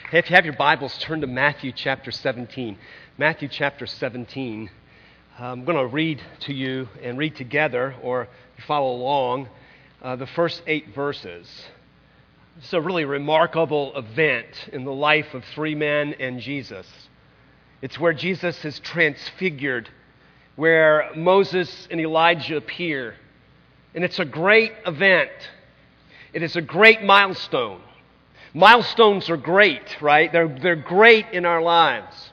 Hey, if you have your Bibles, turn to Matthew chapter 17. Matthew chapter 17. I'm going to read to you and read together, or you follow along, the first 8 verses. It's a really remarkable event in the life of 3 men and Jesus. It's where Jesus is transfigured, where Moses and Elijah appear. And it's a great event. It is a great milestone. Milestones are great, right? They're great in our lives.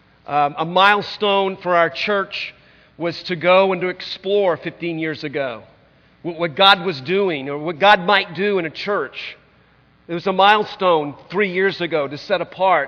A milestone for our church was to go and to explore 15 years ago what God was doing or what God might do in a church. It was a milestone 3 years ago to set apart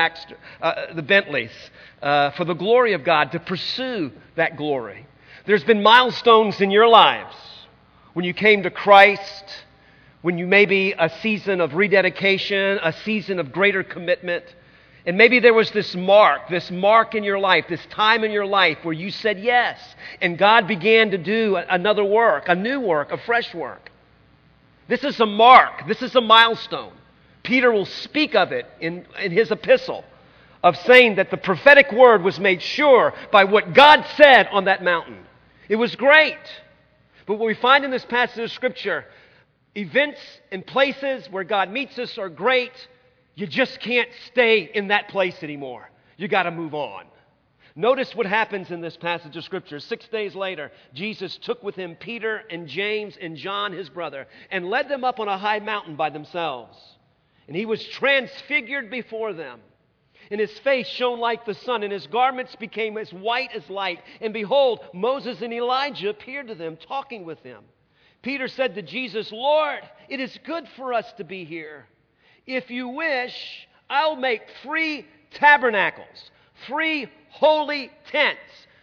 the Bentleys for the glory of God, to pursue that glory. There's been milestones in your lives when you came to Christ, when you maybe a season of rededication, a season of greater commitment. And maybe there was this mark in your life, this time in your life where you said yes. And God began to do another work, a new work, a fresh work. This is a mark. This is a milestone. Peter will speak of it in his epistle, of saying that the prophetic word was made sure by what God said on that mountain. It was great. But what we find in this passage of Scripture, events and places where God meets us are great. You just can't stay in that place anymore. You got to move on. Notice what happens in this passage of Scripture. 6 days later, Jesus took with him Peter and James and John, his brother, and led them up on a high mountain by themselves. And he was transfigured before them. And his face shone like the sun, and his garments became as white as light. And behold, Moses and Elijah appeared to them, talking with them. Peter said to Jesus, "Lord, it is good for us to be here. If you wish, I'll make 3 tabernacles, 3 holy tents,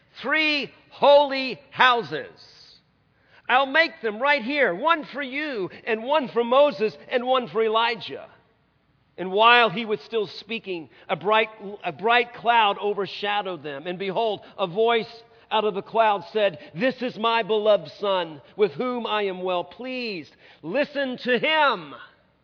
3 holy houses. I'll make them right here, one for you, and one for Moses, and one for Elijah." And while he was still speaking, a bright cloud overshadowed them. And behold, a voice out of the cloud said, "This is my beloved Son, with whom I am well pleased. Listen to him."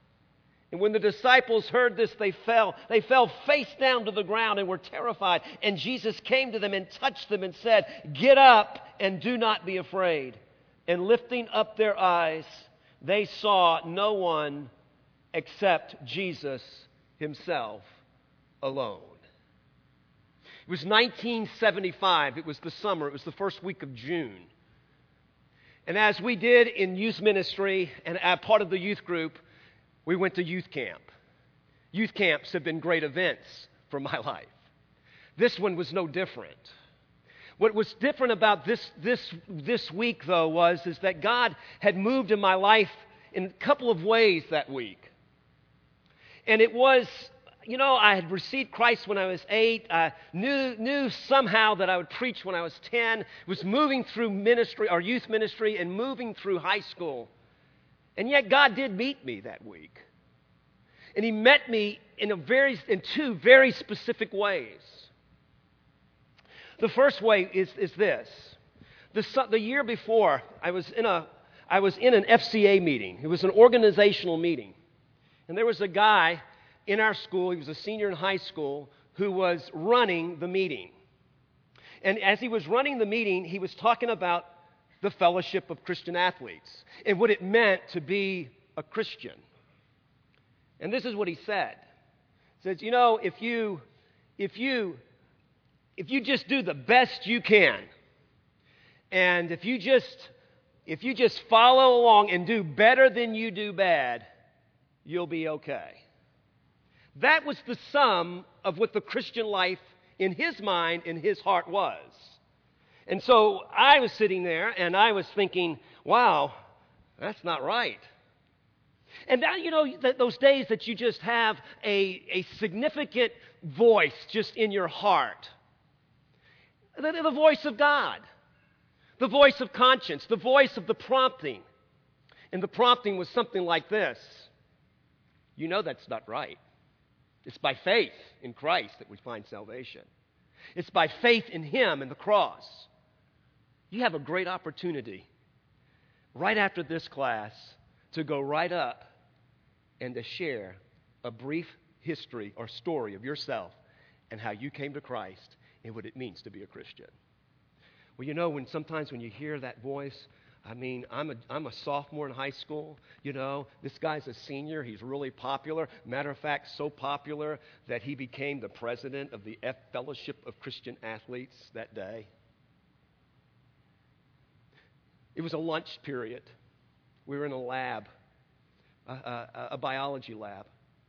And when the disciples heard this, they fell face down to the ground and were terrified. And Jesus came to them and touched them and said, "Get up and do not be afraid." And lifting up their eyes, they saw no one except Jesus himself alone. It was 1975. It was the summer. It was the first week of June. And as we did in youth ministry and as part of the youth group, we went to youth camp. Youth camps have been great events for my life. This one was no different. What was different about this week, though, is that God had moved in my life in a couple of ways that week. And it was, I had received Christ when I was 8. I knew somehow that I would preach when I was 10. Was moving through ministry, or youth ministry, and moving through high school. And yet God did meet me that week. And He met me in 2 very specific ways. The first way is this. The year before, I was in an FCA meeting. It was an organizational meeting. And there was a guy in our school, he was a senior in high school, who was running the meeting. And as he was running the meeting, he was talking about the fellowship of Christian athletes and what it meant to be a Christian. And this is what he said. He says, if you just do the best you can, and if you just follow along and do better than you do bad, you'll be okay. That was the sum of what the Christian life in his mind, in his heart was. And so I was sitting there and I was thinking, wow, that's not right. And now, those days that you just have a significant voice just in your heart. The voice of God. The voice of conscience. The voice of the prompting. And the prompting was something like this. That's not right. It's by faith in Christ that we find salvation. It's by faith in Him and the cross. You have a great opportunity right after this class to go right up and to share a brief history or story of yourself and how you came to Christ and what it means to be a Christian. Well, you know, sometimes when you hear that voice, I mean, I'm a sophomore in high school. You know, this guy's a senior. He's really popular. Matter of fact, so popular that he became the president of the Fellowship of Christian Athletes that day. It was a lunch period. We were in a lab, a biology lab.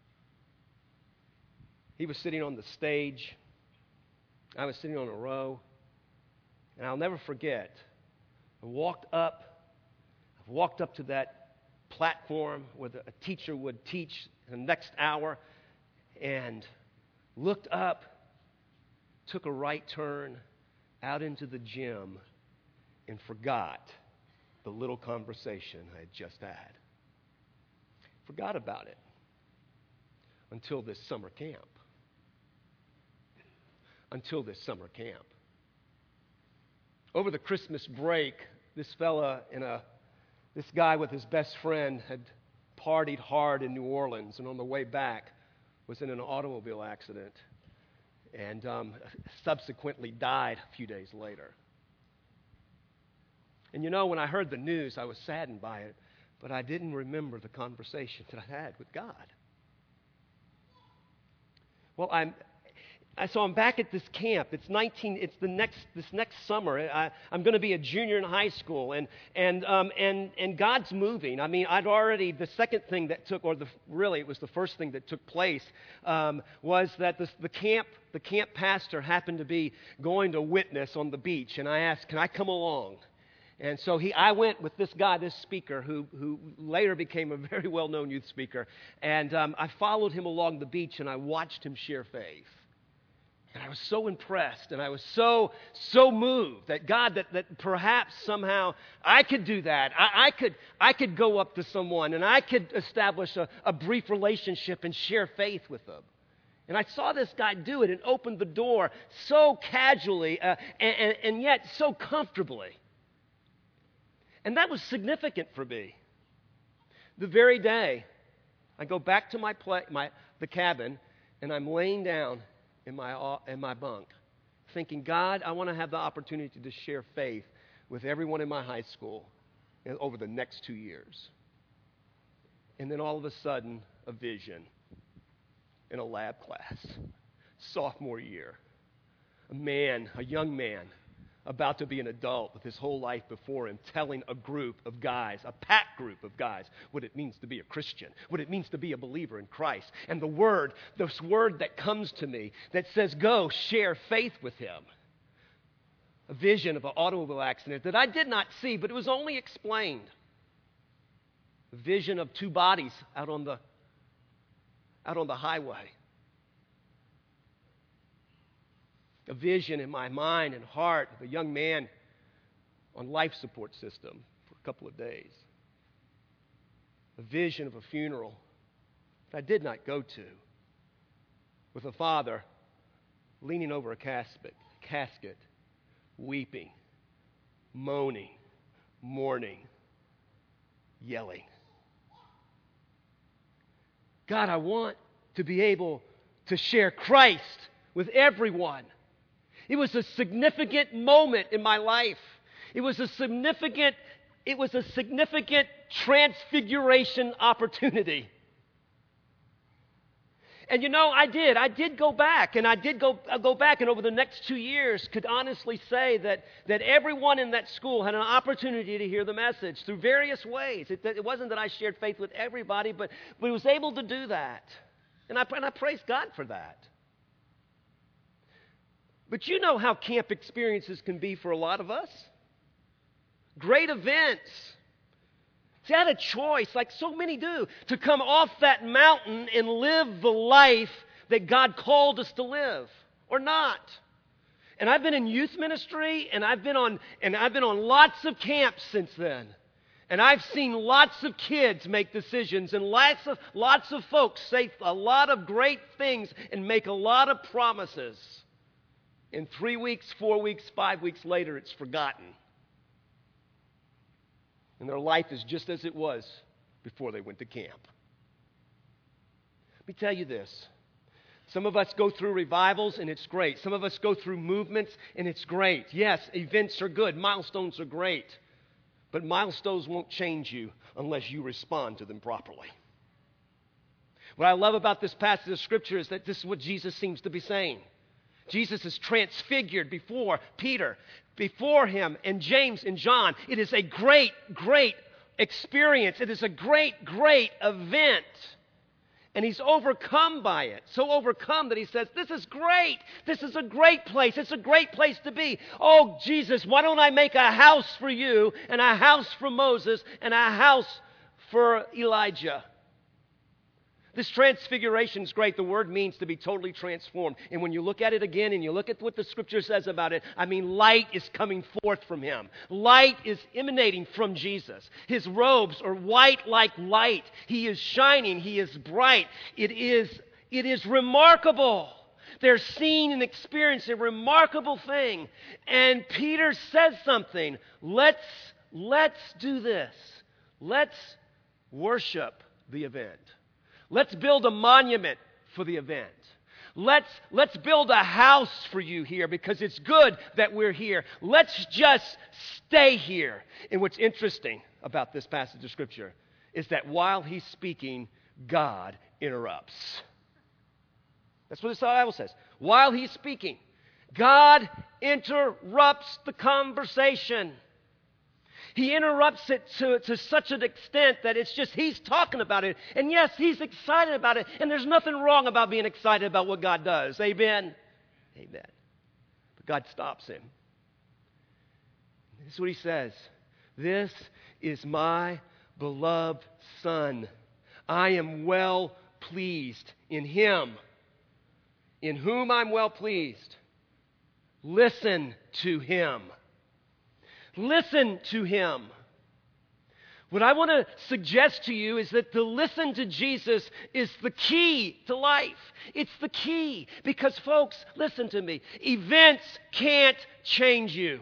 He was sitting on the stage. I was sitting on a row. And I'll never forget, I walked up to that platform where a teacher would teach the next hour and looked up, took a right turn out into the gym and forgot the little conversation I had just had. Forgot about it until this summer camp. Over the Christmas break, this guy with his best friend had partied hard in New Orleans, and on the way back was in an automobile accident and subsequently died a few days later. And you know, when I heard the news, I was saddened by it, but I didn't remember the conversation that I had with God. Well, So I'm back at this camp. This next summer. I'm going to be a junior in high school, and God's moving. I mean, the second thing that took, it was the first thing that took place, was that the camp pastor happened to be going to witness on the beach, and I asked, "Can I come along?" And so I went with this guy, this speaker, who later became a very well-known youth speaker, and I followed him along the beach, and I watched him share faith. And I was so impressed, and I was so moved that God, that perhaps somehow I could do that. I could go up to someone, and I could establish a brief relationship and share faith with them. And I saw this guy do it and opened the door so casually and yet so comfortably. And that was significant for me. The very day, I go back to the cabin, and I'm laying down in my bunk, thinking, God, I want to have the opportunity to share faith with everyone in my high school over the next 2 years. And then all of a sudden, a vision in a lab class, sophomore year. A young man, about to be an adult with his whole life before him, telling a group of guys, a packed group of guys, what it means to be a Christian, what it means to be a believer in Christ. And this word that comes to me that says, go share faith with him. A vision of an automobile accident that I did not see, but it was only explained. A vision of two bodies out on the highway. A vision in my mind and heart of a young man on life support system for a couple of days. A vision of a funeral that I did not go to, with a father leaning over a casket, weeping, moaning, mourning, yelling. God, I want to be able to share Christ with everyone. It was a significant moment in my life. It was a significant transfiguration opportunity. And you know, I did go back, and and over the next 2 years could honestly say that everyone in that school had an opportunity to hear the message through various ways. It wasn't that I shared faith with everybody, but we was able to do that. And I praise God for that. But you know how camp experiences can be for a lot of us. Great events. See, I had a choice, like so many do, to come off that mountain and live the life that God called us to live, or not. And I've been in youth ministry, and I've been on lots of camps since then. And I've seen lots of kids make decisions, and lots of folks say a lot of great things and make a lot of promises. And 3 weeks, 4 weeks, 5 weeks later, it's forgotten. And their life is just as it was before they went to camp. Let me tell you this. Some of us go through revivals, and it's great. Some of us go through movements, and it's great. Yes, events are good. Milestones are great. But milestones won't change you unless you respond to them properly. What I love about this passage of Scripture is that this is what Jesus seems to be saying. Jesus is transfigured before Peter, before him, and James and John. It is a great, great experience. It is a great, great event. And he's overcome by it. So overcome that he says, this is great. This is a great place. It's a great place to be. Oh, Jesus, why don't I make a house for you and a house for Moses and a house for Elijah? This transfiguration is great. The word means to be totally transformed. And when you look at it again and you look at what the Scripture says about it, I mean, light is coming forth from him. Light is emanating from Jesus. His robes are white like light. He is shining. He is bright. It is remarkable. They're seeing and experiencing a remarkable thing. And Peter says something. Let's do this. Let's worship the event. Let's build a monument for the event. Let's build a house for you here because it's good that we're here. Let's just stay here. And what's interesting about this passage of Scripture is that while he's speaking, God interrupts. That's what the Bible says. While he's speaking, God interrupts the conversation. He interrupts it to such an extent that it's just he's talking about it. And yes, he's excited about it. And there's nothing wrong about being excited about what God does. Amen? Amen. But God stops him. This is what he says. This is my beloved Son. I am well pleased in him. In whom I'm well pleased. Listen to him. Listen to him. What I want to suggest to you is that to listen to Jesus is the key to life. It's the key. Because, folks, listen to me. Events can't change you.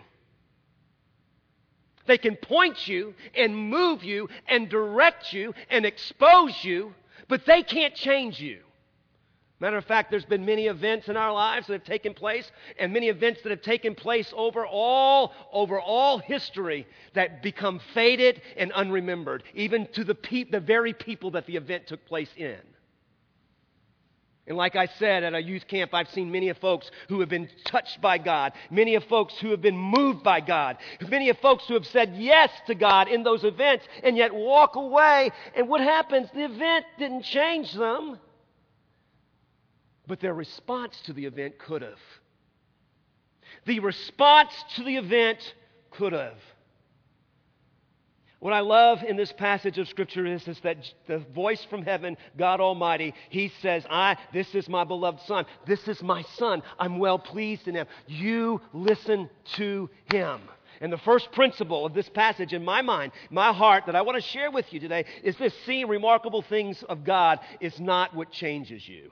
They can point you and move you and direct you and expose you, but they can't change you. Matter of fact, there's been many events in our lives that have taken place, and many events that have taken place over all history that become faded and unremembered, even to the very people that the event took place in. And like I said, at a youth camp, I've seen many of folks who have been touched by God, many of folks who have been moved by God, many of folks who have said yes to God in those events, and yet walk away, and what happens? The event didn't change them. But their response to the event could have. The response to the event could have. What I love in this passage of Scripture is that the voice from heaven, God Almighty, He says, this is my beloved Son. This is my Son. I'm well pleased in Him. You listen to Him. And the first principle of this passage in my mind, my heart, that I want to share with you today is this: seeing remarkable things of God is not what changes you.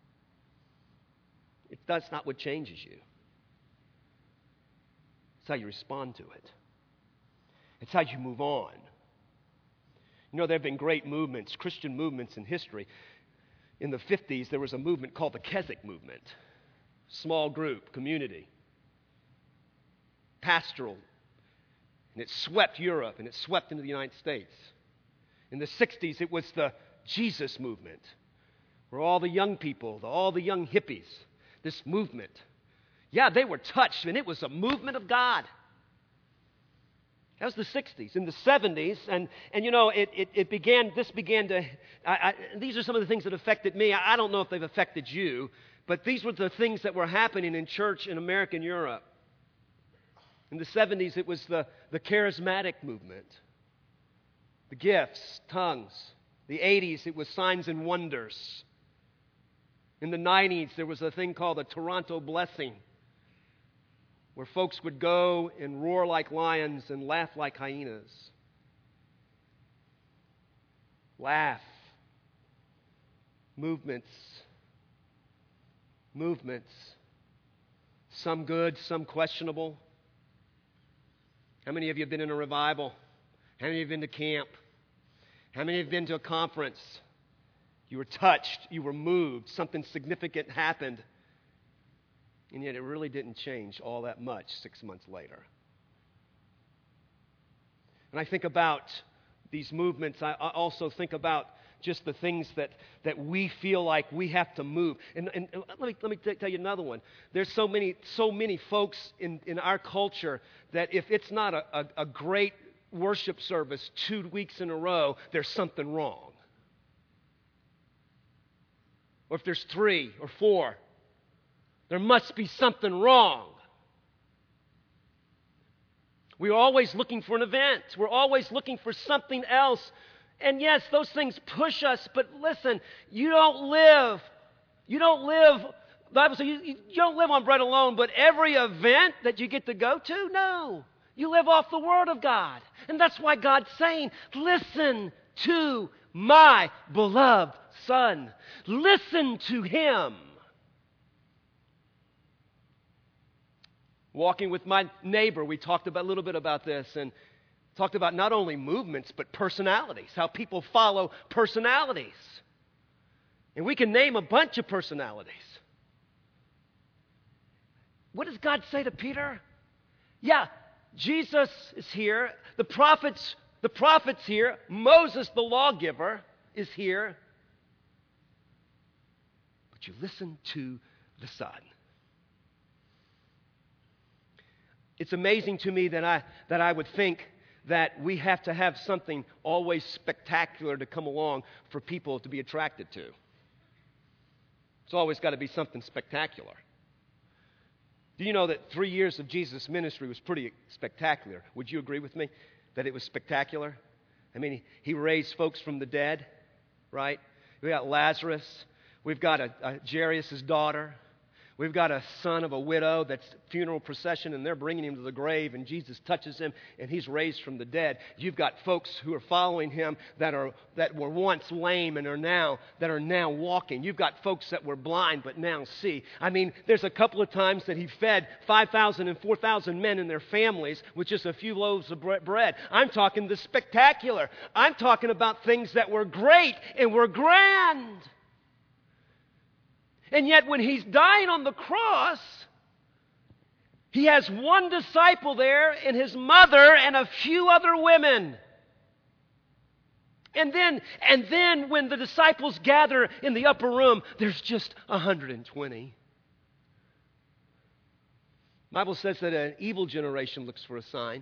That's not what changes you. It's how you respond to it. It's how you move on. You know, there have been great movements, Christian movements in history. In the 50s, there was a movement called the Keswick movement. Small group, community. Pastoral. And it swept Europe and it swept into the United States. In the 60s, it was the Jesus movement, where all the young people, all the young hippies, this movement. Yeah, they were touched, and it was a movement of God. That was the 60s. In the 70s, and you know, this began to, these are some of the things that affected me. I don't know if they've affected you, but these were the things that were happening in church in America and Europe. In the 70s, it was the charismatic movement. The gifts, tongues. The 80s, it was signs and wonders. In the 90s, there was a thing called the Toronto Blessing, where folks would go and roar like lions and laugh like hyenas. Laugh. Movements. Some good, some questionable. How many of you have been in a revival? How many of you have been to camp? How many have been to a conference? You were touched. You were moved. Something significant happened. And yet it really didn't change all that much 6 months later. And I think about these movements. I also think about just the things that we feel like we have to move. And let me tell you another one. There's so many folks in our culture that if it's not a great worship service 2 weeks in a row, there's something wrong. Or if there's 3 or 4, there must be something wrong. We're always looking for an event. We're always looking for something else. And yes, those things push us, but listen, you don't live, the Bible says you don't live on bread alone, but every event that you get to go to, no. You live off the Word of God. And that's why God's saying, listen to my beloved Son. Listen to Him. Walking with my neighbor, we talked a little bit about this and talked about not only movements, but personalities, how people follow personalities. And we can name a bunch of personalities. What does God say to Peter? Yeah, Jesus is here. The prophet's here. Moses, the lawgiver, is here. But you listen to the Son. It's amazing to me that I would think that we have to have something always spectacular to come along for people to be attracted to. It's always got to be something spectacular. Do you know that 3 years of Jesus' ministry was pretty spectacular? Would you agree with me that it was spectacular? I mean, he raised folks from the dead, right? We got Lazarus. We've got Jairus' daughter. We've got a son of a widow that's funeral procession, and they're bringing him to the grave, and Jesus touches him, and he's raised from the dead. You've got folks who are following him that were once lame and are now walking. You've got folks that were blind but now see. I mean, there's a couple of times that he fed 5,000 and 4,000 men and their families with just a few loaves of bread. I'm talking the spectacular. I'm talking about things that were great and were grand. And yet when he's dying on the cross, he has one disciple there and his mother and a few other women. And then when the disciples gather in the upper room, there's just 120. The Bible says that an evil generation looks for a sign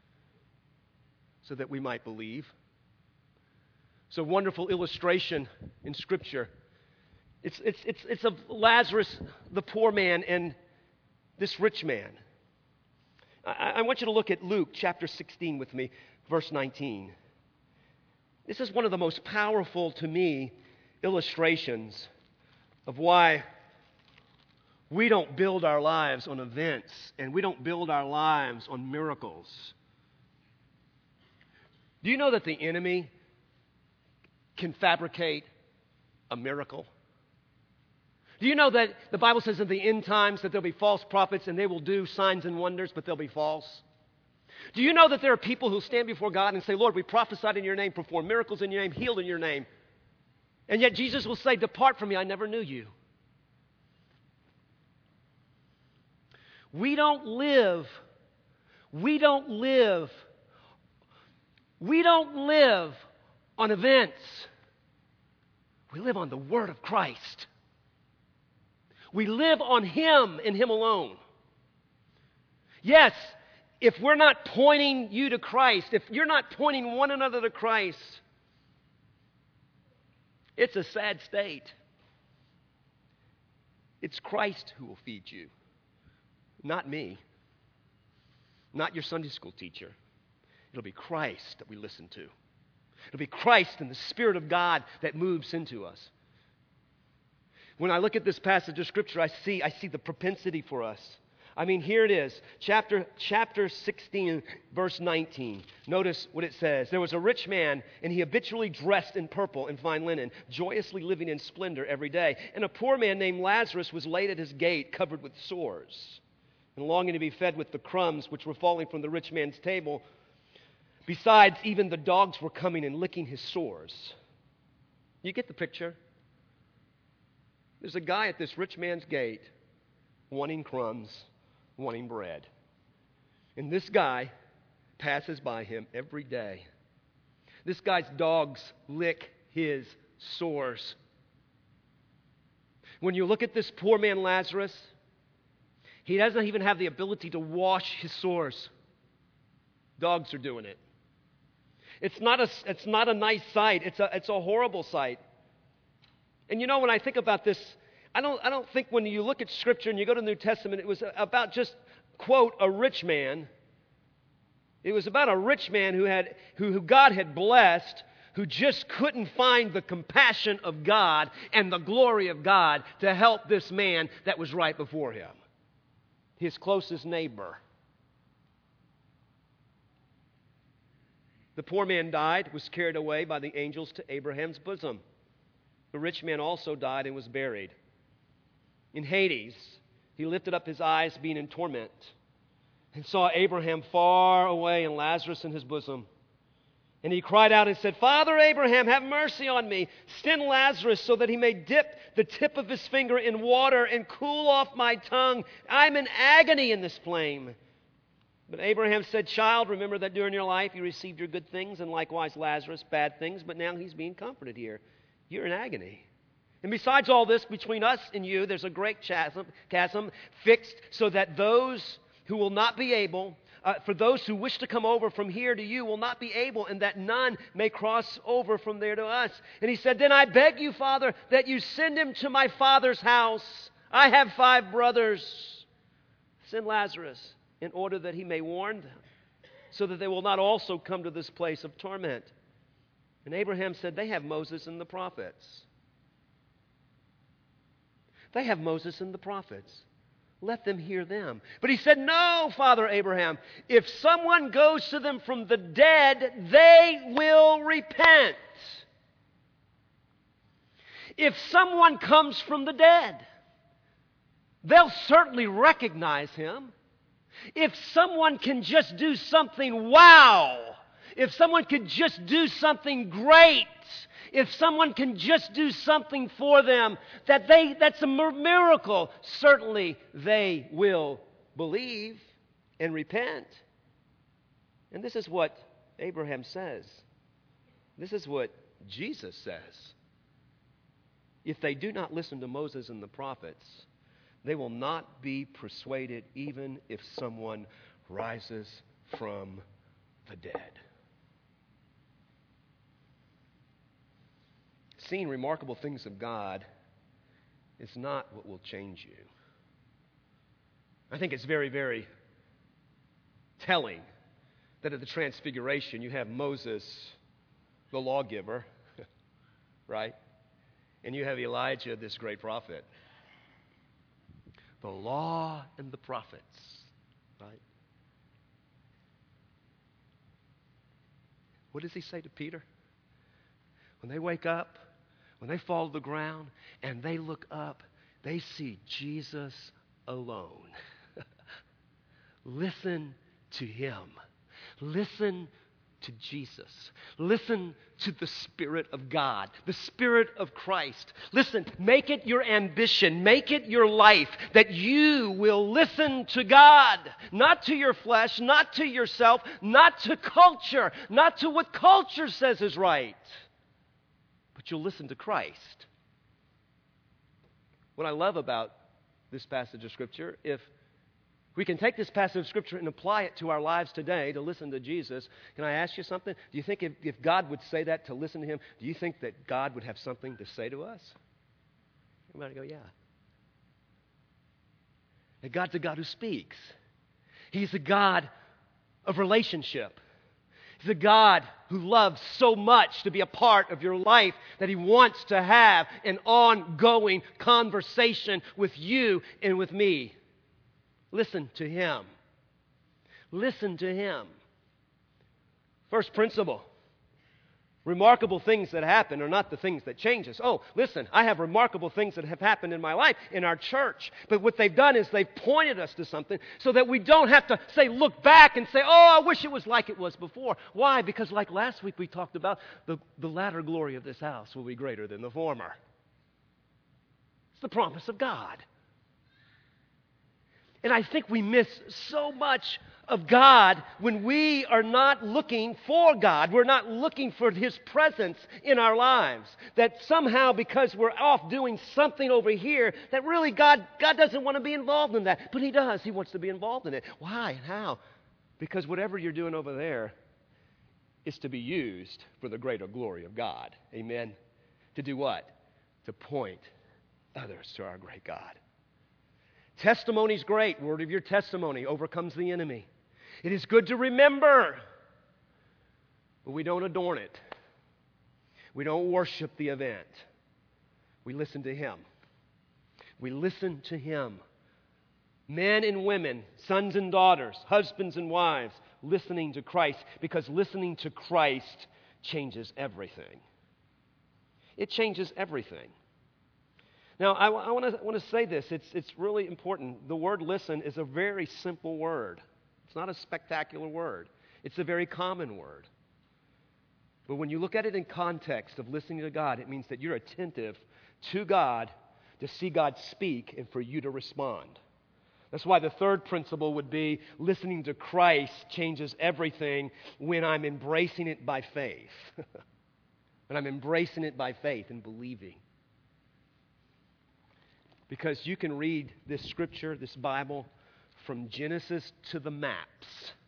so that we might believe. It's a wonderful illustration in Scripture. It's of Lazarus, the poor man, and this rich man. I want you to look at Luke chapter 16 with me, verse 19. This is one of the most powerful, to me, illustrations of why we don't build our lives on events and we don't build our lives on miracles. Do you know that the enemy can fabricate a miracle? Do you know that the Bible says in the end times that there'll be false prophets and they will do signs and wonders, but they'll be false? Do you know that there are people who stand before God and say, Lord, we prophesied in your name, performed miracles in your name, healed in your name. And yet Jesus will say, depart from me, I never knew you. We don't live on events. We live on the Word of Christ. We live on Him and Him alone. Yes, if we're not pointing you to Christ, if you're not pointing one another to Christ, it's a sad state. It's Christ who will feed you, not me, not your Sunday school teacher. It'll be Christ that we listen to. It'll be Christ and the Spirit of God that moves into us. When I look at this passage of Scripture, I see the propensity for us. I mean, here it is, chapter 16, verse 19. Notice what it says. There was a rich man, and he habitually dressed in purple and fine linen, joyously living in splendor every day. And a poor man named Lazarus was laid at his gate, covered with sores, and longing to be fed with the crumbs which were falling from the rich man's table. Besides, even the dogs were coming and licking his sores. You get the picture? There's a guy at this rich man's gate wanting crumbs, wanting bread. And this guy passes by him every day. This guy's dogs lick his sores. When you look at this poor man Lazarus, he doesn't even have the ability to wash his sores. Dogs are doing it. It's not a nice sight. It's a horrible sight. And you know, when I think about this, I don't think when you look at Scripture and you go to the New Testament, it was about just, quote, a rich man. It was about a rich man who God had blessed, who just couldn't find the compassion of God and the glory of God to help this man that was right before him, his closest neighbor. The poor man died, was carried away by the angels to Abraham's bosom. The rich man also died and was buried. In Hades, he lifted up his eyes, being in torment, and saw Abraham far away and Lazarus in his bosom. And he cried out and said, Father Abraham, have mercy on me. Send Lazarus so that he may dip the tip of his finger in water and cool off my tongue. I'm in agony in this flame. But Abraham said, Child, remember that during your life you received your good things, and likewise Lazarus bad things, but now he's being comforted here. You're in agony. And besides all this, between us and you, there's a great chasm fixed so that those who will not be able, for those who wish to come over from here to you will not be able, and that none may cross over from there to us. And he said, Then I beg you, Father, that you send him to my father's house. I have 5 brothers. Send Lazarus in order that he may warn them, so that they will not also come to this place of torment. And Abraham said, They have Moses and the prophets. They have Moses and the prophets. Let them hear them. But he said, No, Father Abraham, if someone goes to them from the dead, they will repent. If someone comes from the dead, they'll certainly recognize him. If someone can just do something wow, if someone could just do something great, if someone can just do something for them, that's a miracle, certainly they will believe and repent. And this is what Abraham says. This is what Jesus says. If they do not listen to Moses and the prophets, they will not be persuaded even if someone rises from the dead. Seeing remarkable things of God is not what will change you. I think it's very, very telling that at the Transfiguration you have Moses, the lawgiver, right? And you have Elijah, this great prophet. The law and the prophets, right? What does he say to Peter? When they wake up, when they fall to the ground and they look up, they see Jesus alone. Listen to him. Listen to Jesus. Listen to the Spirit of God, the Spirit of Christ. Listen, make it your ambition, make it your life that you will listen to God, not to your flesh, not to yourself, not to culture, not to what culture says is right, but you'll listen to Christ. What I love about this passage of Scripture, if we can take this passage of Scripture and apply it to our lives today to listen to Jesus. Can I ask you something? Do you think if God would say that to listen to him, do you think that God would have something to say to us? Everybody go, yeah. That God's a God who speaks. He's a God of relationship. He's a God who loves so much to be a part of your life that he wants to have an ongoing conversation with you and with me. Listen to him. Listen to him. First principle. Remarkable things that happen are not the things that change us. Oh, listen, I have remarkable things that have happened in my life, in our church. But what they've done is they've pointed us to something so that we don't have to look back and say, oh, I wish it was like it was before. Why? Because like last week we talked about, the latter glory of this house will be greater than the former. It's the promise of God. And I think we miss so much of God when we are not looking for God. We're not looking for His presence in our lives. That somehow, because we're off doing something over here, that really God doesn't want to be involved in that. But He does. He wants to be involved in it. Why and how? Because whatever you're doing over there is to be used for the greater glory of God. Amen? To do what? To point others to our great God. Testimony's great. Word of your testimony overcomes the enemy. It is good to remember, but we don't adorn it. We don't worship the event. We listen to Him. We listen to Him. Men and women, sons and daughters, husbands and wives, listening to Christ, because listening to Christ changes everything. It changes everything. Now, I want to say this. It's really important. The word listen is a very simple word. It's not a spectacular word. It's a very common word. But when you look at it in context of listening to God, it means that you're attentive to God to see God speak and for you to respond. That's why the third principle would be listening to Christ changes everything when I'm embracing it by faith. When I'm embracing it by faith and believing. Because you can read this scripture, this Bible, from Genesis to the maps,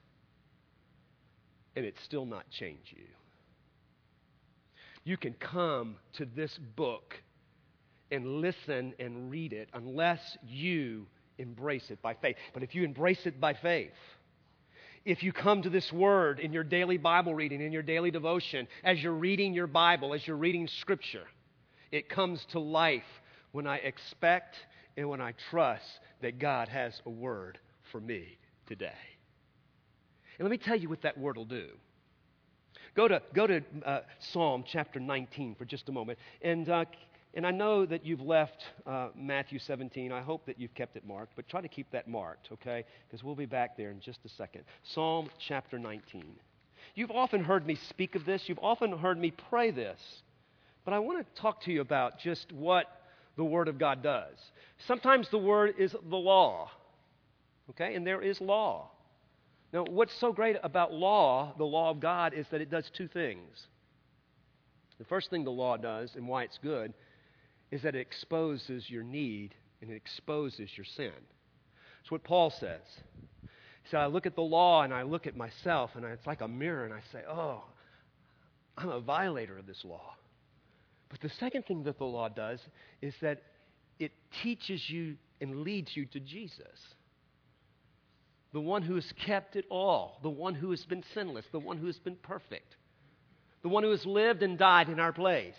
and it still not change you. You can come to this book and listen and read it unless you embrace it by faith. But if you embrace it by faith, if you come to this word in your daily Bible reading, in your daily devotion, as you're reading your Bible, as you're reading Scripture, it comes to life when I expect and when I trust that God has a word for me today. And let me tell you what that word will do. Go to Psalm chapter 19 for just a moment. And I know that you've left Matthew 17. I hope that you've kept it marked, but try to keep that marked, okay? Because we'll be back there in just a second. Psalm chapter 19. You've often heard me speak of this. You've often heard me pray this. But I want to talk to you about just what the Word of God does. Sometimes the Word is the law, okay? And there is law. Now, what's so great about law, the law of God, is that it does two things. The first thing the law does, and why it's good, is that it exposes your need and it exposes your sin. That's what Paul says. He said, I look at the law and I look at myself, and it's like a mirror, and I say, oh, I'm a violator of this law. But the second thing that the law does is that it teaches you and leads you to Jesus. The one who has kept it all, the one who has been sinless, the one who has been perfect, the one who has lived and died in our place.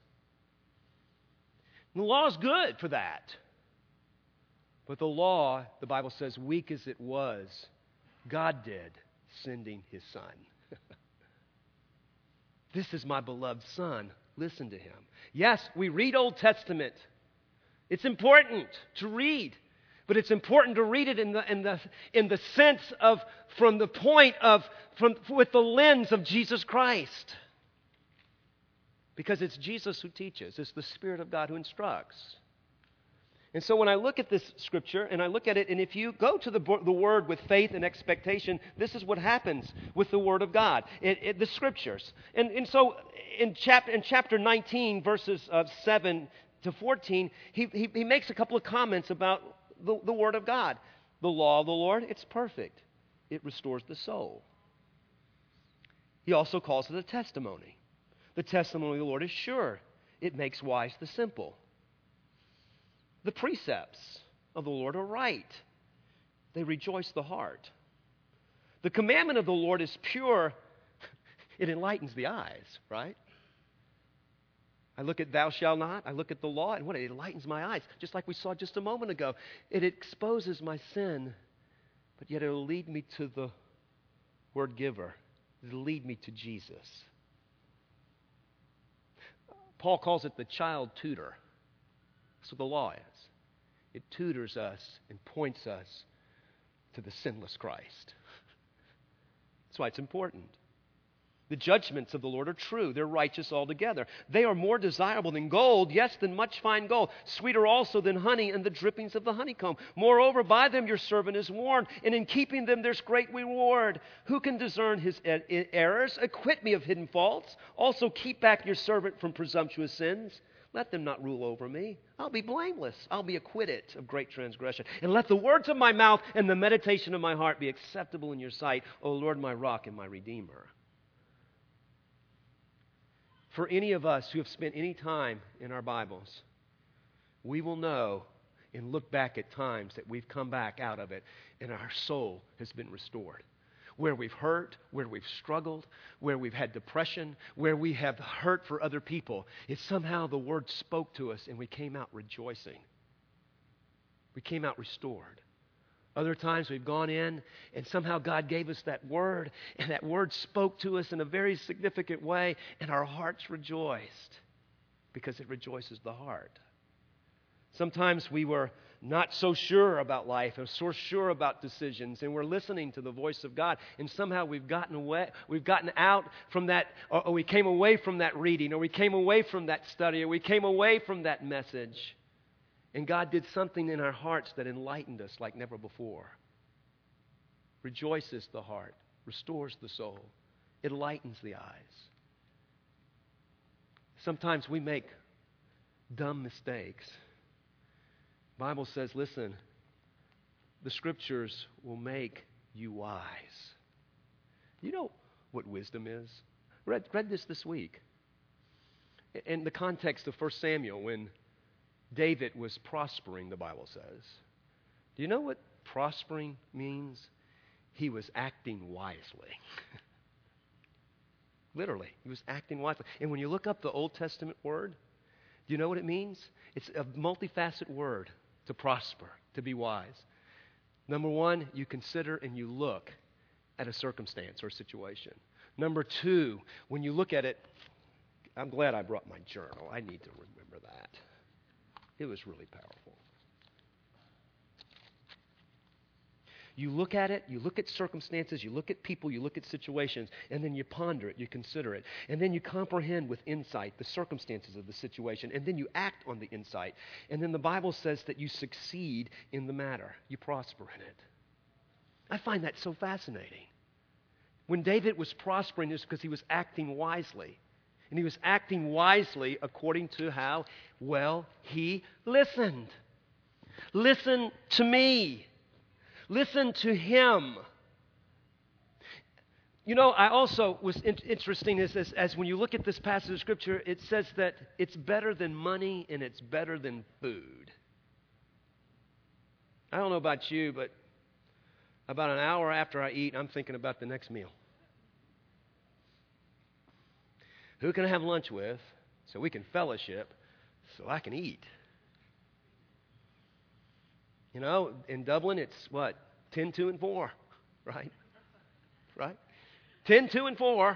And the law is good for that. But the law, the Bible says, weak as it was, God did, sending His Son. This is my beloved Son. Listen to Him. Yes, we read Old Testament. It's important to read. But it's important to read it in the sense of, from the point of, with the lens of Jesus Christ. Because it's Jesus who teaches. It's the Spirit of God who instructs. And so when I look at this scripture, and I look at it, and if you go to the Word with faith and expectation, this is what happens with the Word of God, the Scriptures. And so in chapter 19, verses 7 to 14, he makes a couple of comments about the Word of God. The law of the Lord, it's perfect. It restores the soul. He also calls it a testimony. The testimony of the Lord is sure. It makes wise the simple. The precepts of the Lord are right. They rejoice the heart. The commandment of the Lord is pure. It enlightens the eyes, right? I look at thou shalt not. I look at the law, and what? It enlightens my eyes. Just like we saw just a moment ago. It exposes my sin, but yet it will lead me to the word giver. It will lead me to Jesus. Paul calls it the child tutor. That's what the law is. It tutors us and points us to the sinless Christ. That's why it's important. The judgments of the Lord are true. They're righteous altogether. They are more desirable than gold, yes, than much fine gold, sweeter also than honey and the drippings of the honeycomb. Moreover, by them your servant is warned, and in keeping them there's great reward. Who can discern his errors? Acquit me of hidden faults. Also keep back your servant from presumptuous sins. Let them not rule over me. I'll be blameless. I'll be acquitted of great transgression. And let the words of my mouth and the meditation of my heart be acceptable in your sight, O Lord, my rock and my redeemer. For any of us who have spent any time in our Bibles, we will know and look back at times that we've come back out of it and our soul has been restored. Where we've hurt, where we've struggled, where we've had depression, where we have hurt for other people, it's somehow the Word spoke to us and we came out rejoicing. We came out restored. Other times we've gone in and somehow God gave us that word and that word spoke to us in a very significant way and our hearts rejoiced because it rejoices the heart. Sometimes we were not so sure about life or so sure about decisions and we're listening to the voice of God and somehow we've gotten out from that or we came away from that reading or we came away from that study or we came away from that message. And God did something in our hearts that enlightened us like never before. Rejoices the heart, restores the soul, it lightens the eyes. Sometimes we make dumb mistakes. The Bible says, listen, the Scriptures will make you wise. You know what wisdom is? Read this week. In the context of 1 Samuel, when David was prospering, the Bible says. Do you know what prospering means? He was acting wisely. Literally, he was acting wisely. And when you look up the Old Testament word, do you know what it means? It's a multifaceted word to prosper, to be wise. Number one, you consider and you look at a circumstance or a situation. Number two, when you look at it, I'm glad I brought my journal. I need to remember that. It was really powerful. You look at it, you look at circumstances, you look at people, you look at situations, and then you ponder it, you consider it, and then you comprehend with insight the circumstances of the situation, and then you act on the insight. And then the Bible says that you succeed in the matter. You prosper in it. I find that so fascinating. When David was prospering, it was because he was acting wisely. And he was acting wisely according to how well he listened. Listen to me. Listen to him. You know, I also was interesting as when you look at this passage of Scripture, it says that it's better than money and it's better than food. I don't know about you, but about an hour after I eat, I'm thinking about the next meal. Who can I have lunch with so we can fellowship so I can eat? You know, in Dublin, it's what? 10, 2, and 4, right? Right? 10, 2, and 4.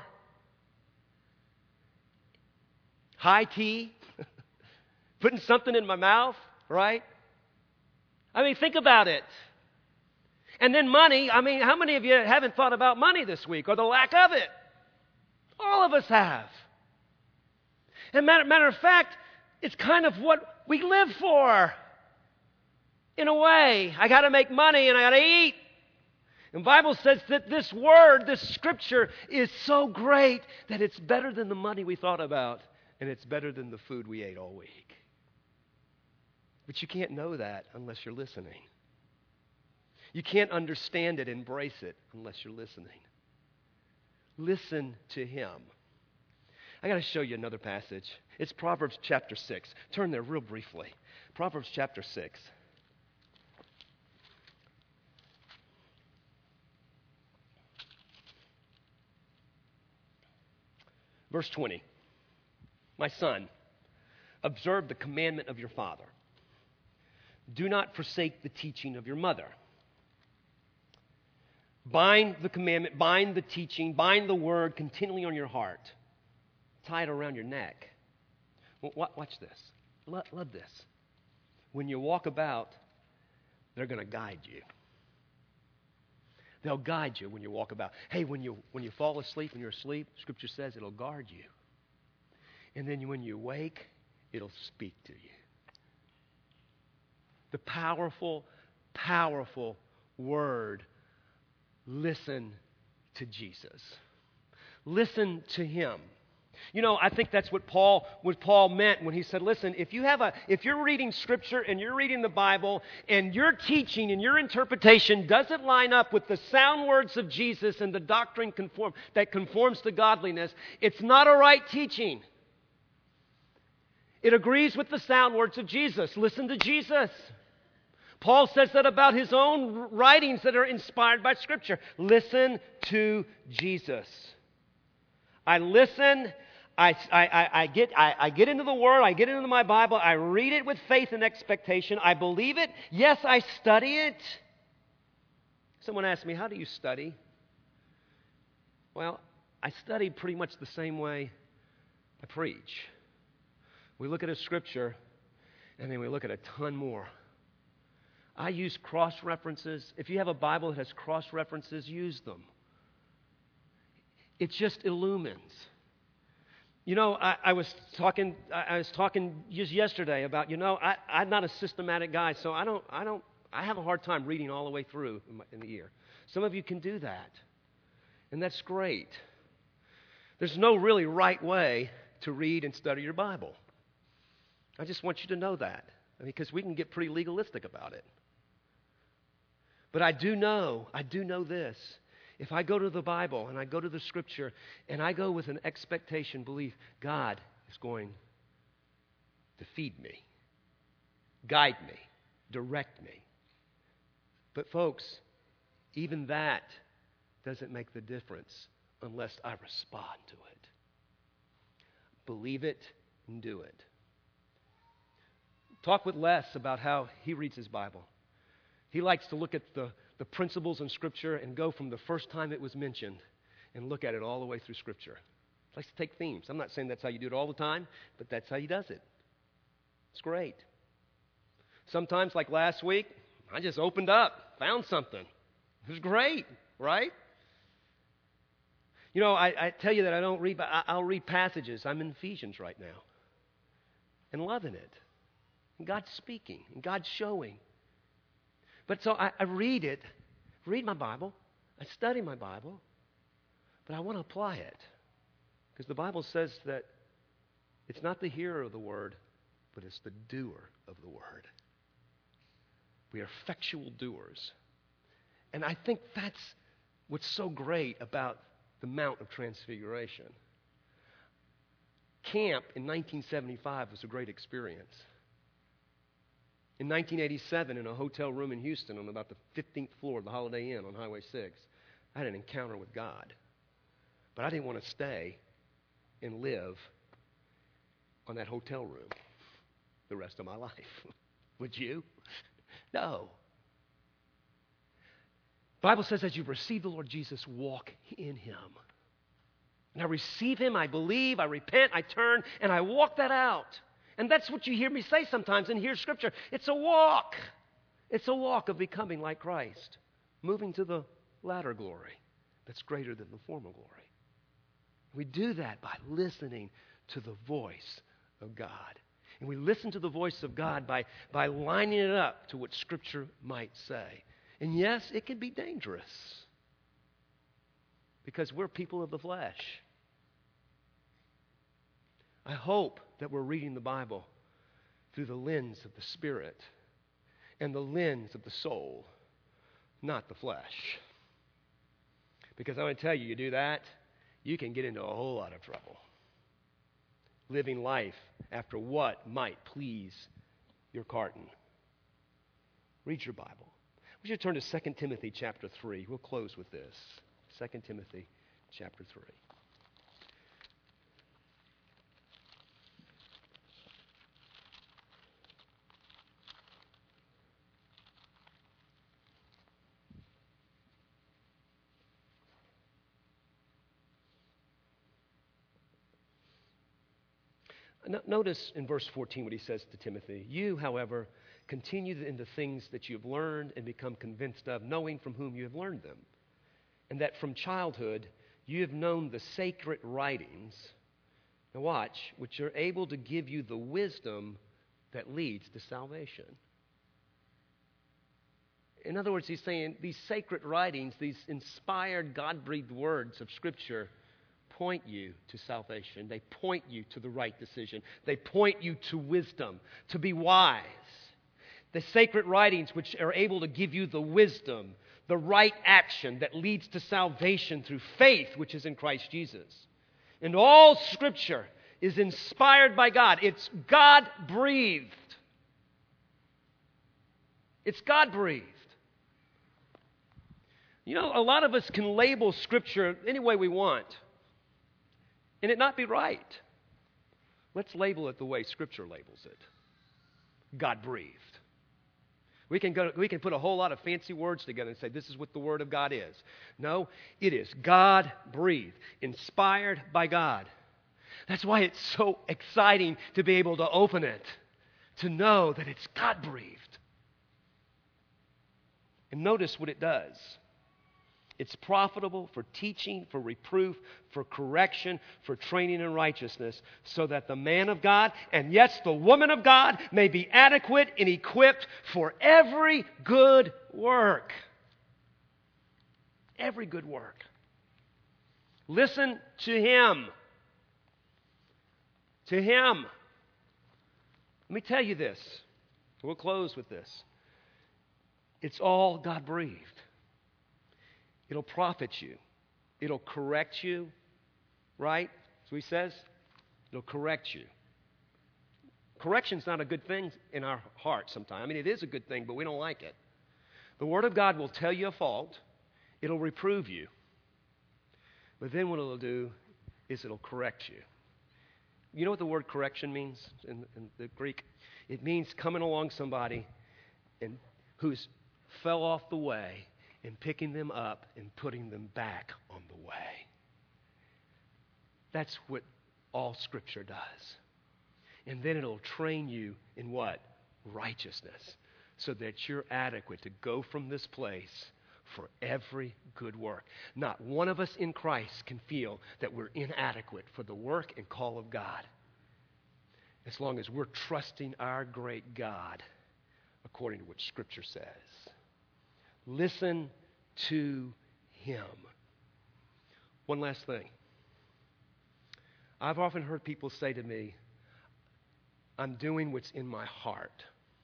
High tea. Putting something in my mouth, right? I mean, think about it. And then money. I mean, how many of you haven't thought about money this week or the lack of it? All of us have. And matter of fact, it's kind of what we live for. In a way, I got to make money and I got to eat. And the Bible says that this word, this Scripture, is so great that it's better than the money we thought about, and it's better than the food we ate all week. But you can't know that unless you're listening. You can't understand it, embrace it, unless you're listening. Listen to Him. I got to show you another passage. It's Proverbs chapter 6. Turn there real briefly. Proverbs chapter 6. Verse 20. My son, observe the commandment of your father. Do not forsake the teaching of your mother. Bind the commandment, bind the teaching, bind the word continually on your heart. Tie it around your neck. Watch this. Love this. When you walk about, they're going to guide you. They'll guide you when you walk about. Hey, when you fall asleep, when you're asleep, Scripture says it'll guard you. And then when you wake, it'll speak to you. The powerful, powerful word. Listen to Jesus. Listen to Him. You know, I think that's what Paul meant when he said, listen, if you're reading Scripture and you're reading the Bible and your teaching and your interpretation doesn't line up with the sound words of Jesus and the doctrine that conforms to godliness, it's not a right teaching. It agrees with the sound words of Jesus. Listen to Jesus. Paul says that about his own writings that are inspired by Scripture. Listen to Jesus. I listen. I get into the Word. I get into my Bible. I read it with faith and expectation. I believe it. Yes, I study it. Someone asked me, how do you study? Well, I study pretty much the same way I preach. We look at a Scripture, and then we look at a ton more. I use cross-references. If you have a Bible that has cross-references, use them. It just illumines. You know, I was talking just yesterday about, I'm not a systematic guy, so I have a hard time reading all the way through in the year. Some of you can do that, and that's great. There's no really right way to read and study your Bible. I just want you to know that, because we can get pretty legalistic about it. But I do know this. If I go to the Bible and I go to the Scripture and I go with an expectation, belief, God is going to feed me, guide me, direct me. But folks, even that doesn't make the difference unless I respond to it. Believe it and do it. Talk with Les about how he reads his Bible. He likes to look at the principles in Scripture and go from the first time it was mentioned and look at it all the way through Scripture. He likes to take themes. I'm not saying that's how you do it all the time, but that's how he does it. It's great. Sometimes, like last week, I just opened up, found something. It was great, right? You know, I tell you that I don't read, but I'll read passages. I'm in Ephesians right now and loving it. And God's speaking and God's showing. But so I read my Bible, I study my Bible, but I want to apply it. Because the Bible says that it's not the hearer of the word, but it's the doer of the word. We are effectual doers. And I think that's what's so great about the Mount of Transfiguration. Camp in 1975 was a great experience. In 1987, in a hotel room in Houston on about the 15th floor of the Holiday Inn on Highway 6, I had an encounter with God. But I didn't want to stay and live on that hotel room the rest of my life. Would you? No. The Bible says as you receive the Lord Jesus, walk in Him. And I receive Him, I believe, I repent, I turn, and I walk that out. And that's what you hear me say sometimes in here Scripture. It's a walk. It's a walk of becoming like Christ, moving to the latter glory that's greater than the former glory. We do that by listening to the voice of God. And we listen to the voice of God by lining it up to what Scripture might say. And yes, it can be dangerous because we're people of the flesh. I hope that we're reading the Bible through the lens of the Spirit and the lens of the soul, not the flesh. Because I want to tell you, you do that, you can get into a whole lot of trouble. Living life after what might please your carton. Read your Bible. We should turn to 2 Timothy chapter 3. We'll close with this. 2 Timothy chapter 3. Notice in verse 14 what he says to Timothy. You, however, continue in the things that you have learned and become convinced of, knowing from whom you have learned them. and that from childhood you have known the sacred writings, now watch, which are able to give you the wisdom that leads to salvation. In other words, he's saying these sacred writings, these inspired, God-breathed words of Scripture point you to salvation. They point you to the right decision. They point you to wisdom, to be wise. The sacred writings which are able to give you the wisdom, the right action that leads to salvation through faith, which is in Christ Jesus. And all Scripture is inspired by God. It's God-breathed. It's God-breathed. You know, a lot of us can label Scripture any way we want, and it not be right. Let's label it the way Scripture labels it. God-breathed. We can put a whole lot of fancy words together and say, this is what the Word of God is. No, it is God-breathed, inspired by God. That's why it's so exciting to be able to open it, to know that it's God-breathed. And notice what it does. It's profitable for teaching, for reproof, for correction, for training in righteousness, so that the man of God, and yes, the woman of God, may be adequate and equipped for every good work. Every good work. Listen to Him. To Him. Let me tell you this. We'll close with this. It's all God-breathed. It'll profit you. It'll correct you, right? That's what he says. It'll correct you. Correction's not a good thing in our hearts sometimes. I mean, it is a good thing, but we don't like it. The Word of God will tell you a fault. It'll reprove you. But then what it'll do is it'll correct you. You know what the word correction means in the Greek? It means coming along somebody and who's fell off the way and picking them up and putting them back on the way. That's what all Scripture does. And then it'll train you in what? Righteousness. So that you're adequate to go from this place for every good work. Not one of us in Christ can feel that we're inadequate for the work and call of God, as long as we're trusting our great God according to what Scripture says. Listen to Him. One last thing. I've often heard people say to me, I'm doing what's in my heart.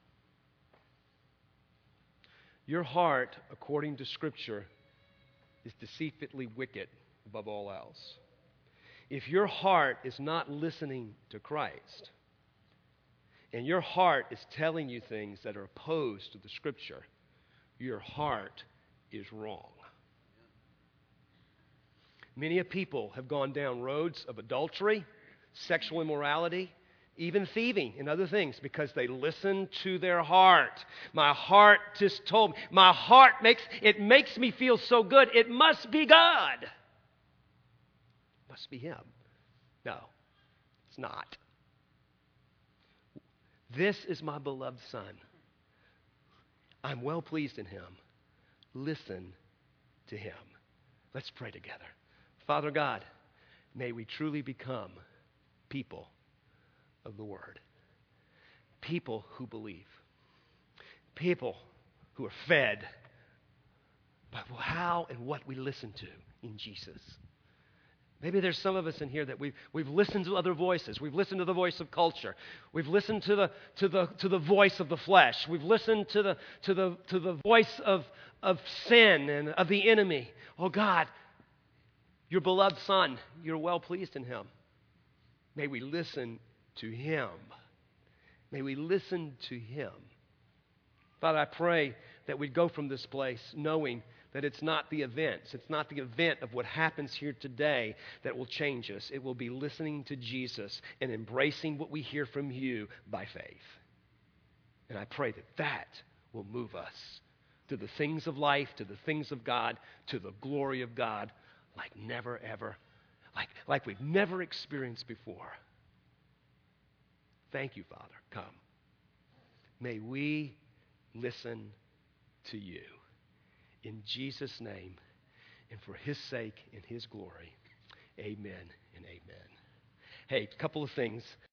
Your heart, according to Scripture, is deceitfully wicked above all else. If your heart is not listening to Christ, and your heart is telling you things that are opposed to the Scripture, your heart is wrong. Many a people have gone down roads of adultery, sexual immorality, even thieving and other things because they listen to their heart. My heart just told me. My heart makes me feel so good. It must be God. It must be Him. No, it's not. This is my beloved Son. I'm well pleased in Him. Listen to Him. Let's pray together. Father God, may we truly become people of the Word. People who believe. People who are fed by how and what we listen to in Jesus. Maybe there's some of us in here that we've listened to other voices. We've listened to the voice of culture. We've listened to the voice of the flesh. We've listened to the voice of sin and of the enemy. Oh God, your beloved Son, you're well pleased in Him. May we listen to Him. May we listen to Him. Father, I pray that we'd go from this place knowing that it's not the events, it's not the event of what happens here today that will change us. It will be listening to Jesus and embracing what we hear from you by faith. And I pray that that will move us to the things of life, to the things of God, to the glory of God like never ever, like we've never experienced before. Thank you, Father. Come. May we listen to you. In Jesus' name, and for His sake and His glory. Amen and amen. Hey, a couple of things.